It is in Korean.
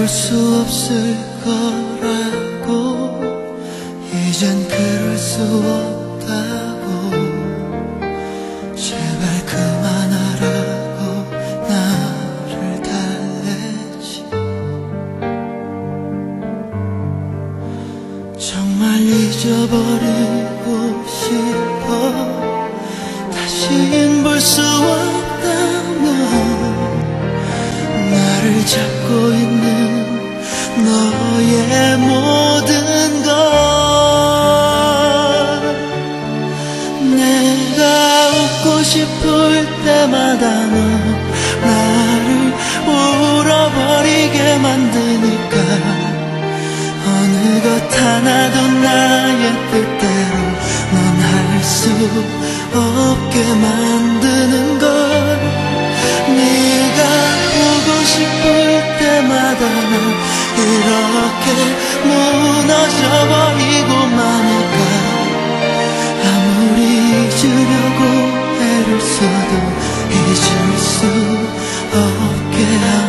수 없을 거라고, 이젠 그럴 수 없다고, 제발 그만하라고 나를 달래지. 정말 잊어버리고 싶어. 다신 볼 수 없다면 나를 잡고 있는 너의 모든 것, 내가 웃고 싶을 때마다 너 나를 울어버리게 만드니까, 어느 것 하나도 나의 뜻대로 넌 할 수 없게 만드는 걸. 네가 보고 싶을 때마다 난 이렇게 무너져버리고 마니까, 아무리 잊으려고 애를 써도 잊을 수 없게 하는